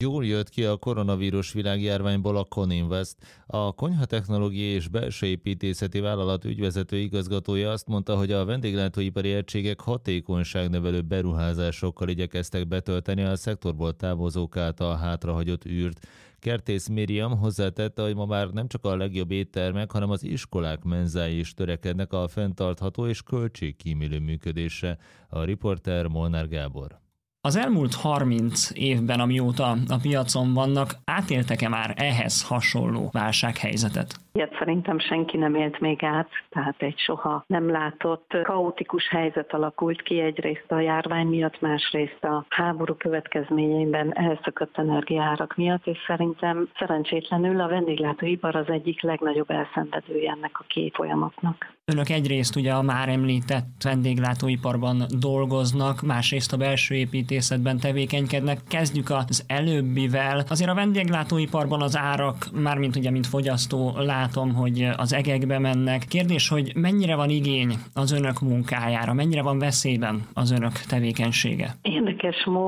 Jól jött ki a koronavírus világjárványból a Coninvest. A konyhatechnológiai és belső építészeti vállalat ügyvezető igazgatója azt mondta, hogy a vendéglátóipari egységek hatékonyságnövelő beruházásokkal igyekeztek betölteni a szektorból távozók által hátrahagyott űrt. Kertész Miriam hozzátette, hogy ma már nem csak a legjobb éttermek, hanem az iskolák menzái is törekednek a fenntartható és költségkímélő működésre. A riporter Molnár Gábor. Az elmúlt 30 évben, amióta a piacon vannak, átéltek-e már ehhez hasonló válsághelyzetet? Ilyet szerintem senki nem élt még át, tehát egy soha nem látott kaotikus helyzet alakult ki, egyrészt a járvány miatt, másrészt a háború következményeiben elszökött energiaárak miatt, és szerintem szerencsétlenül a vendéglátóipar az egyik legnagyobb elszenvedője ennek a két folyamatnak. Önök egyrészt ugye a már említett vendéglátóiparban dolgoznak, másrészt a belső építészetben tevékenykednek. Kezdjük az előbbivel. Azért a vendéglátóiparban az árak, mármint ugye mint fogyasztó látom, hogy az egekbe mennek. Kérdés, hogy mennyire van igény az önök munkájára, mennyire van veszélyben az önök tevékenysége? Érdekes